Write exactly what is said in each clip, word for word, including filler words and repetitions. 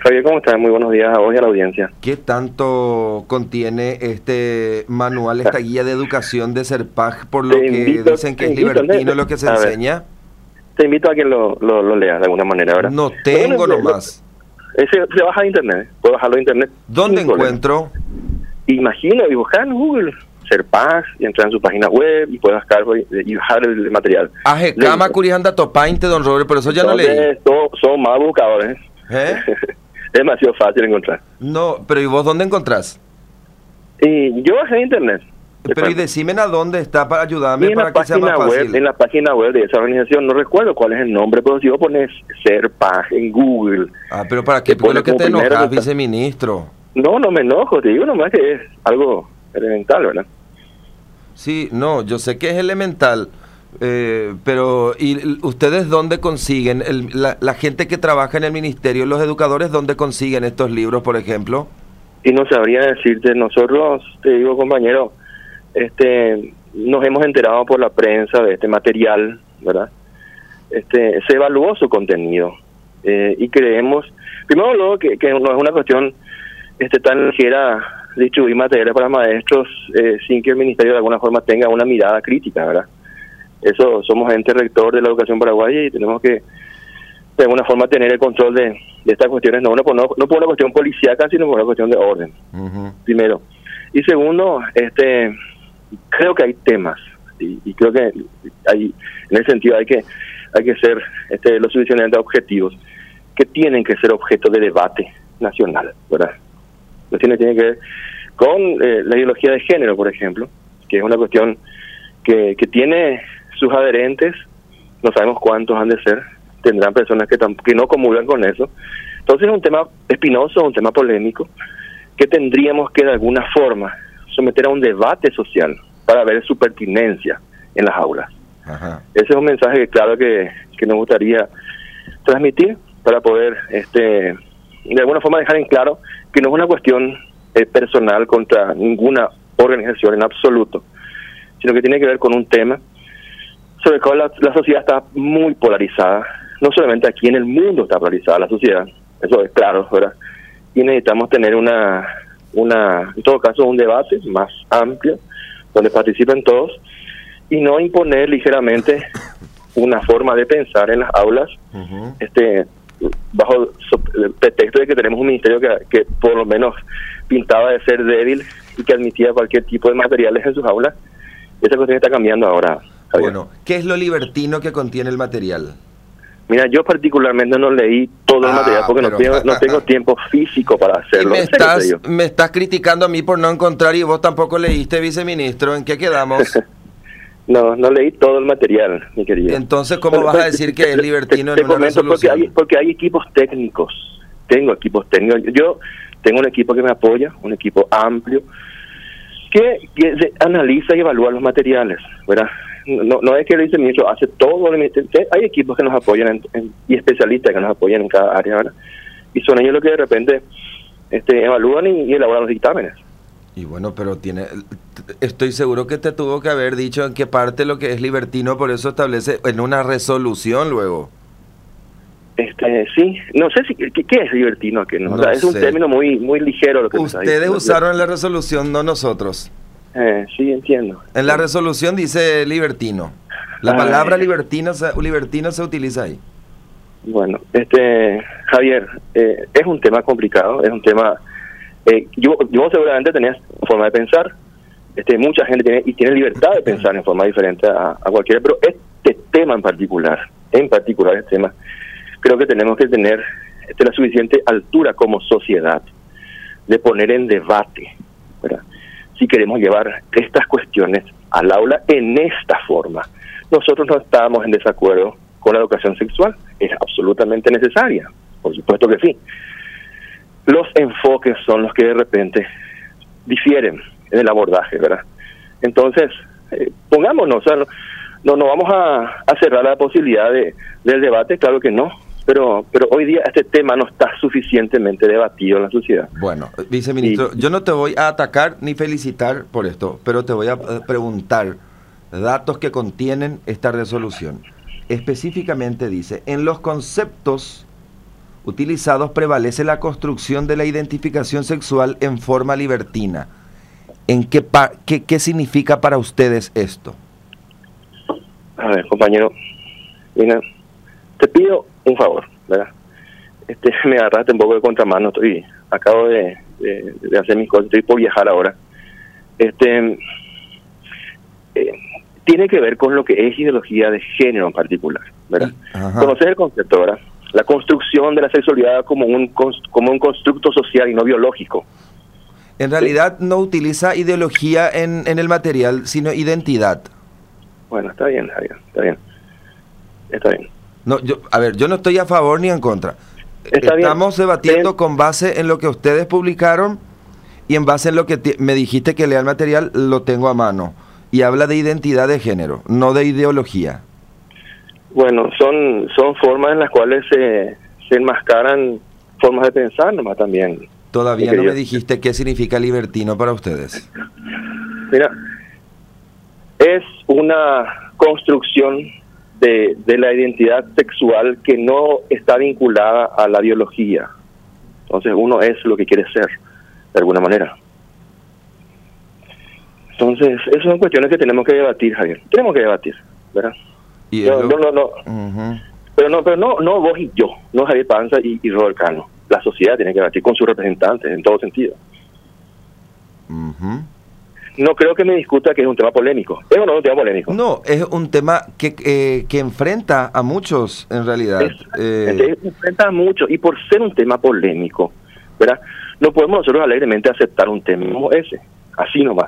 Javier, ¿cómo estás? Muy buenos días a vos y a la audiencia. ¿Qué tanto contiene este manual, esta guía de educación de Serpaj, por lo Te que invito- dicen que te es invito, libertino ¿no? lo que se A ver. enseña? Te invito a que lo, lo, lo leas de alguna manera, ¿verdad? No tengo Bueno, nomás. Ese se baja de internet, puedes bajarlo de internet. ¿Dónde sin problema. encuentro? Imagina y buscar en Google Serpaj y entrar en su página web y puedes bajar, y bajar el material. Ajecama Curijanda Topainte, don Robert, pero eso ya no leí. Entonces, todos son más buscadores. ¿Eh? Es demasiado fácil encontrar. No, pero ¿y vos dónde encontrás? Y yo bajé de internet. Pero y decime a dónde está para ayudarme Y en para la que sea más página fácil. web, en la página web de esa organización, no recuerdo cuál es el nombre, pero si vos pones Serpaj en Google. Ah, pero ¿para qué? te Porque pone lo que como te primero enojas, resultado. viceministro. No, no me enojo, te digo nomás que es algo elemental, ¿verdad? Sí, no, yo sé que es elemental, eh, pero ¿y l- ustedes dónde consiguen, el- la, la gente que trabaja en el ministerio, los educadores, dónde consiguen estos libros, por ejemplo? Y no sabría decirte, nosotros, te digo compañero, este, nos hemos enterado por la prensa de este material, ¿verdad? Este, se evaluó su contenido eh, y creemos, primero luego que, que no es una cuestión este tan ligera distribuir materiales para maestros eh, sin que el ministerio de alguna forma tenga una mirada crítica, ¿verdad? Eso, somos ente rector de la educación paraguaya y tenemos que de alguna forma tener el control de, de estas cuestiones, no, no, por- no, no por una cuestión policíaca, sino por una cuestión de orden, Ujú. primero. Y segundo, este creo que hay temas, y, y creo que hay, en ese sentido hay que hay que ser este, lo suficientemente objetivos, que tienen que ser objeto de debate nacional, ¿verdad? Lo tiene, tiene que ver con eh, la ideología de género, por ejemplo, que es una cuestión que, que tiene sus adherentes, no sabemos cuántos han de ser, tendrán personas que, tam- que no comulgan con eso. Entonces es un tema espinoso, un tema polémico, que tendríamos que de alguna forma someter a un debate social para ver su pertinencia en las aulas. Ajá. Ese es un mensaje claro que, que nos gustaría transmitir para poder este de alguna forma dejar en claro que no es una cuestión eh, personal contra ninguna organización en absoluto, sino que tiene que ver con un tema sobre el cual la, la sociedad está muy polarizada, no solamente aquí en el mundo está polarizada la sociedad, eso es claro, ¿verdad? Y necesitamos tener una, una en todo caso, un debate más amplio, donde participen todos, y no imponer ligeramente una forma de pensar en las aulas, Ujú. este bajo so- el pretexto de que tenemos un ministerio que, que por lo menos pintaba de ser débil y que admitía cualquier tipo de materiales en sus aulas. Esa cuestión está cambiando ahora, Javier. Bueno, ¿qué es lo libertino que contiene el material? Mira, yo particularmente no leí todo el Ah, material porque no pero- tengo, no tengo tiempo físico para Y hacerlo. me En serio te estás, digo. me estás criticando a mí por no encontrar y vos tampoco leíste, viceministro. ¿En qué quedamos? No, no leí todo el material, mi querido. Entonces, ¿cómo Pero, vas a pero, decir te- que es te- libertino te en una comento porque resolución? hay, porque hay equipos técnicos. Tengo equipos técnicos. Yo tengo un equipo que me apoya, un equipo amplio, que, que se analiza y evalúa los materiales, ¿verdad? No, no es que el viceministro hace todo, el ministerio. Hay equipos que nos apoyan en- en- y especialistas que nos apoyan en cada área, ¿verdad? Y son ellos los que de repente este, evalúan y, y elaboran los dictámenes. Y bueno, pero tiene, estoy seguro que te tuvo que haber dicho en qué parte lo que es libertino, por eso establece en una resolución luego. Este, sí, no sé si qué, qué es libertino, que no, o No sea, es un sé. término muy muy ligero lo que me está Ustedes diciendo. usaron la resolución, no nosotros. Eh, sí, entiendo. En la resolución dice libertino. La Ay. palabra libertino se, libertino se utiliza ahí. Bueno, este Javier, eh, es un tema complicado, es un tema. Eh, yo, yo seguramente tenés forma de pensar, este, mucha gente tiene y tiene libertad de pensar en forma diferente a, a cualquiera, pero este tema en particular, en particular este tema, creo que tenemos que tener este, la suficiente altura como sociedad de poner en debate, ¿verdad? Si queremos llevar estas cuestiones al aula en esta forma. Nosotros no estamos en desacuerdo con la educación sexual, es absolutamente necesaria, por supuesto que sí. Los enfoques son los que de repente difieren en el abordaje, ¿verdad? Entonces, eh, pongámonos, o sea, no, no, no vamos a, a cerrar la posibilidad de, del debate, claro que no, pero pero hoy día este tema no está suficientemente debatido en la sociedad. Bueno, viceministro, Y- yo no te voy a atacar ni felicitar por esto, pero te voy a eh, preguntar datos que contienen esta resolución. Específicamente dice, en los conceptos utilizados prevalece la construcción de la identificación sexual en forma libertina. ¿En qué, pa qué, qué significa para ustedes esto? A ver, compañero, mira, te pido un favor, ¿verdad? Este, me agarraste un poco de contramano, estoy, acabo de, de, de hacer mis cosas, estoy por viajar ahora. Este, eh, tiene que ver con lo que es ideología de género en particular, ¿verdad? Ajá. Conocer el concepto, ¿verdad? La construcción de la sexualidad como un, como un constructo social y no biológico. En realidad ¿sí? No utiliza ideología en, en el material, sino identidad. Bueno, está bien, Javier, está bien. Está bien. No, yo, a ver, yo no estoy a favor ni en contra. Está Estamos bien. debatiendo bien. con base en lo que ustedes publicaron y en base en lo que me dijiste que lea el material, lo tengo a mano. Y habla de identidad de género, no de ideología. Bueno, son son formas en las cuales se, se enmascaran formas de pensar nomás también. Todavía no me dijiste qué significa libertino para ustedes. Mira, es una construcción de, de la identidad sexual que no está vinculada a la biología. Entonces uno es lo que quiere ser, de alguna manera. Entonces, esas son cuestiones que tenemos que debatir, Javier. Tenemos que debatir, ¿verdad? Y no, lo... no, no, no. Uh-huh. Pero no, pero no, no vos y yo, no Javier Panza y, y Robert Cano. La sociedad tiene que debatir con sus representantes en todo sentido. Uh-huh. No creo que me discuta que es un tema polémico. ¿Es o no un tema polémico? No, es un tema que, eh, que enfrenta a muchos, en realidad. Es, eh... enfrenta a muchos, y por ser un tema polémico, ¿verdad? No podemos nosotros alegremente aceptar un tema como ese, así nomás.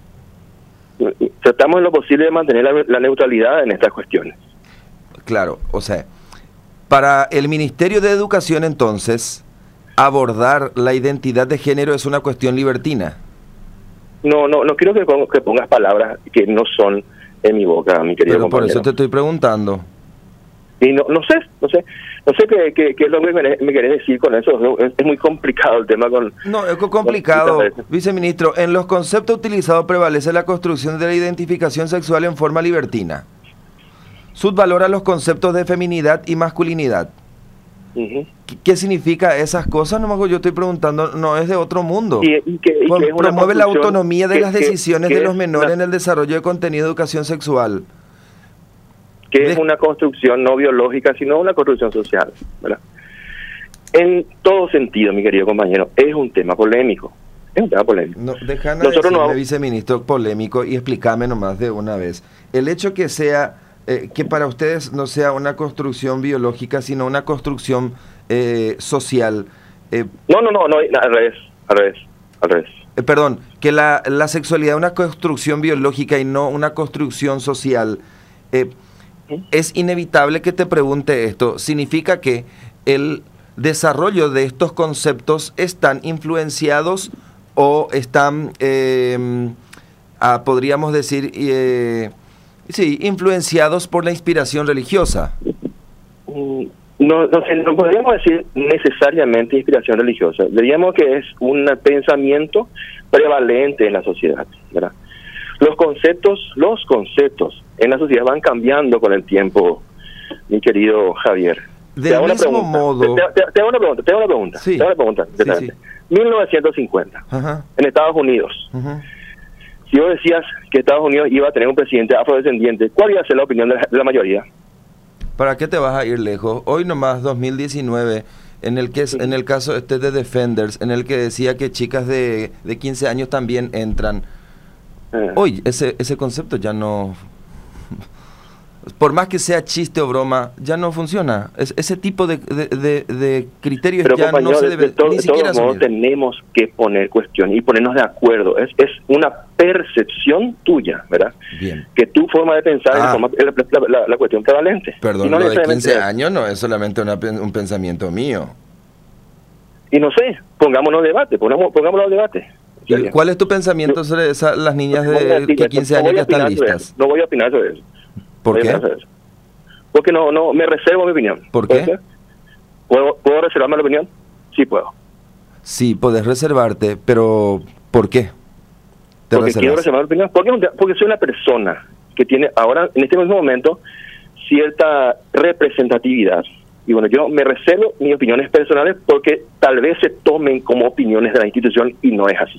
Tratamos en lo posible de mantener la, la neutralidad en estas cuestiones. Claro, o sea, para el Ministerio de Educación, entonces, abordar la identidad de género es una cuestión libertina. No, no, no quiero que, que pongas palabras que no son en mi boca, mi querido Pero compañero. por eso te estoy preguntando. Y no, no sé, no sé, no sé qué, qué, qué es lo que me, me querés decir con eso. Es, es muy complicado el tema con... No, es complicado, con viceministro. En los conceptos utilizados prevalece la construcción de la identificación sexual en forma libertina. Subvalora los conceptos de feminidad y masculinidad. Uh-huh. ¿Qué, ¿Qué significa esas cosas? No, yo estoy preguntando, no es de otro mundo. Y, y que, y Pro, que es promueve la autonomía de que, las decisiones que, que de los menores una, en el desarrollo de contenido de educación sexual. Que de, es una construcción no biológica, sino una construcción social, ¿verdad? En todo sentido, mi querido compañero, es un tema polémico. Es un tema polémico. No, déjame decirme, no... viceministro, polémico, y explícame nomás de una vez. El hecho que sea... Eh, que para ustedes no sea una construcción biológica, sino una construcción eh, social. Eh, no, no, no, no, al revés, al revés, al revés. Eh, perdón, que la, la sexualidad es una construcción biológica y no una construcción social. Eh, ¿Sí? Es inevitable que te pregunte esto. ¿Significa que el desarrollo de estos conceptos están influenciados o están, eh, ah, podríamos decir... Eh, Sí, influenciados por la inspiración religiosa? No, no, no podríamos decir necesariamente inspiración religiosa. Diríamos que es un pensamiento prevalente en la sociedad, ¿verdad? Los conceptos, los conceptos en la sociedad van cambiando con el tiempo, mi querido Javier. Del mismo modo... Te, te, te hago una pregunta, te hago una pregunta. Sí. Te hago una pregunta, sí, sí. mil novecientos cincuenta, Ajá. En Estados Unidos. Ajá. Si vos decías que Estados Unidos iba a tener un presidente afrodescendiente, ¿cuál iba a ser la opinión de la, de la mayoría? ¿Para qué te vas a ir lejos? Hoy nomás, dos mil diecinueve, en el que en el caso este de Defenders, en el que decía que chicas de, de quince años también entran. Eh. Hoy ese ese concepto ya no... Por más que sea chiste o broma, ya no funciona. Es, ese tipo de, de, de, de criterios Pero, ya no se debe de, de ni de siquiera todos modos tenemos que poner cuestión y ponernos de acuerdo. Es, es una percepción tuya, ¿verdad? Bien. Que tu forma de pensar ah. es la, la, la, la cuestión prevalente. Perdón, no lo de quince años no es solamente una, un pensamiento mío. Y no sé, pongámonos debate, pongamos, pongámonos al debate. ¿Y cuál es tu pensamiento sobre esa, las niñas de no quince años que están listas? No voy a opinar sobre eso. ¿Por qué? Porque no, no, me reservo mi opinión. ¿Por qué? ¿Puedo, ¿Puedo reservarme la opinión? Sí puedo. Sí, puedes reservarte, pero ¿por qué? ¿Te porque reservas? Quiero reservar mi opinión. Porque, porque soy una persona que tiene ahora, en este mismo momento, cierta representatividad Y bueno, yo me reservo mis opiniones personales porque tal vez se tomen como opiniones de la institución y no es así.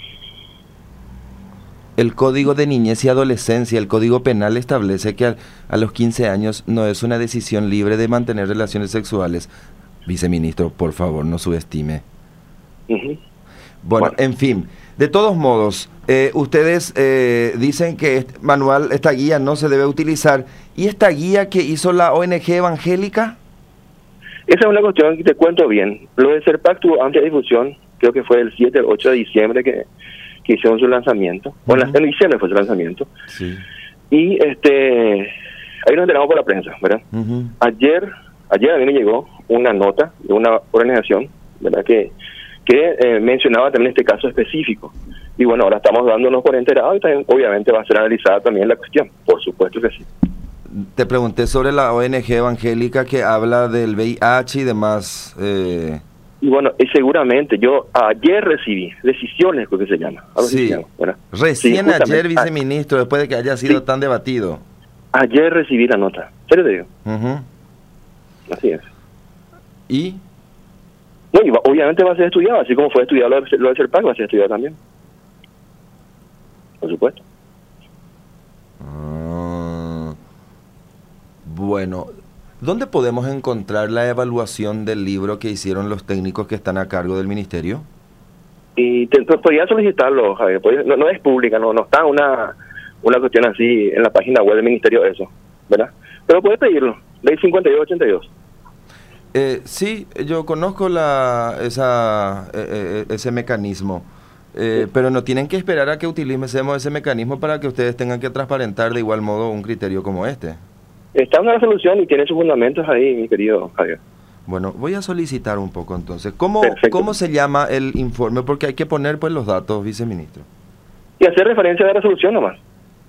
El Código de Niñez y Adolescencia, el Código Penal, establece que a, a los quince años no es una decisión libre de mantener relaciones sexuales. Viceministro, por favor, no subestime. Uh-huh. Bueno, bueno, en fin, de todos modos, eh, ustedes eh, dicen que este manual, esta guía no se debe utilizar. ¿Y esta guía que hizo la O N G evangélica? Esa es una cuestión que te cuento bien. Lo de SERPAC tuvo amplia difusión, creo que fue el siete o ocho de diciembre que, que hicieron su lanzamiento. Uh-huh. Bueno, en diciembre fue su lanzamiento. Sí. Y este ahí nos enteramos por la prensa, ¿verdad? Uh-huh. Ayer, ayer a mí me llegó una nota de una organización, ¿verdad? Que, que eh, mencionaba también este caso específico. Y bueno, ahora estamos dándonos por enterados y también, obviamente va a ser analizada también la cuestión. Por supuesto que sí. Te pregunté sobre la O N G evangélica que habla del V I H y demás. Eh... Y bueno, y seguramente yo ayer recibí decisiones, creo que se llama. Sí, se llama, recién sí, ayer, viceministro, después de que haya sido sí. tan debatido. Ayer recibí la nota, ¿serio te digo? Uh-huh. Así es. ¿Y? No, y va, obviamente va a ser estudiado, así como fue estudiado lo de, lo de SERPAC, va a ser estudiado también. Por supuesto. Uh, bueno, ¿dónde podemos encontrar la evaluación del libro que hicieron los técnicos que están a cargo del ministerio? Y te, te, podría solicitarlo, Javier. Podría, no, no es pública, no, no está una una cuestión así en la página web del ministerio, eso, ¿verdad? Pero puedes pedirlo, ley cincuenta y dos ochenta y dos. Eh, sí, yo conozco la esa eh, eh, ese mecanismo, eh, sí. pero no tienen que esperar a que utilicemos ese mecanismo para que ustedes tengan que transparentar de igual modo un criterio como este. Está una resolución y tiene sus fundamentos ahí, mi querido Javier. Bueno, voy a solicitar un poco entonces. ¿Cómo, ¿cómo se llama el informe? Porque hay que poner pues los datos, viceministro. Y hacer referencia a la resolución nomás.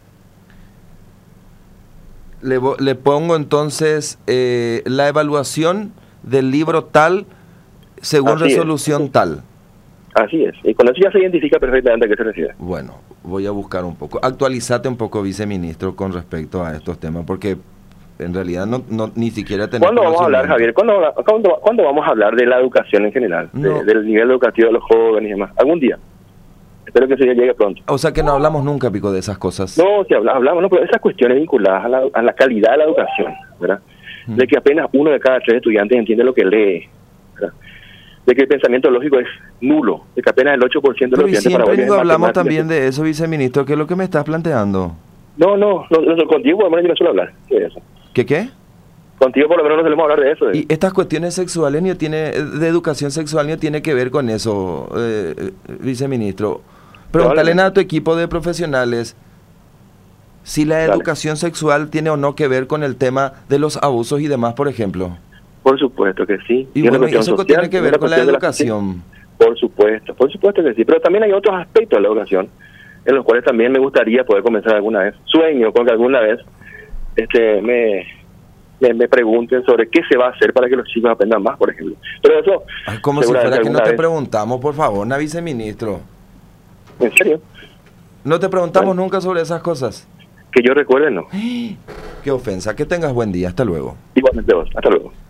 Le, le pongo entonces eh, la evaluación del libro tal según Así resolución es. tal. Así es. Y con eso ya se identifica perfectamente a qué se refiere. Bueno, voy a buscar un poco. Actualizate un poco, viceministro, con respecto a estos temas, porque en realidad no, no ni siquiera tenemos. ¿Cuándo vamos a hablar, Javier? ¿Cuándo, cuándo, ¿Cuándo vamos a hablar de la educación en general? No. De, del nivel educativo de los jóvenes y demás. ¿Algún día? Espero que eso ya llegue pronto. O sea que no hablamos nunca, Pico, de esas cosas. No, sí hablamos, hablamos no, pero esas cuestiones vinculadas a la, a la calidad de la educación, ¿verdad? Mm. De que apenas uno de cada tres estudiantes entiende lo que lee, ¿verdad? De que el pensamiento lógico es nulo, de que apenas el ocho por ciento de los estudiantes paraguayos. Pero siempre hablamos también que... de eso, viceministro, ¿qué es lo que me estás planteando? No, no, no, no contigo por lo menos yo no suelo hablar de eso. ¿Qué qué? Contigo por lo menos no solemos hablar de eso. De... Y estas cuestiones sexuales ni tiene, de educación sexual ni tiene que ver con eso, eh, viceministro. Pregúntale a tu equipo de profesionales si la Dale. educación sexual tiene o no que ver con el tema de los abusos y demás, por ejemplo. Por supuesto que sí. Y, y bueno, eso social, tiene que ver con la educación. La... Por supuesto, por supuesto que sí. Pero también hay otros aspectos de la educación en los cuales también me gustaría poder comenzar alguna vez. Sueño con que alguna vez este me, me, me pregunten sobre qué se va a hacer para que los chicos aprendan más, por ejemplo. Pero eso... Ay, como si fuera que no te vez... preguntamos, por favor, na viceministro. ¿En serio? ¿No te preguntamos bueno, nunca sobre esas cosas? Que yo recuerde, no. Qué ofensa. Que tengas buen día. Hasta luego. Igualmente vos. Hasta luego.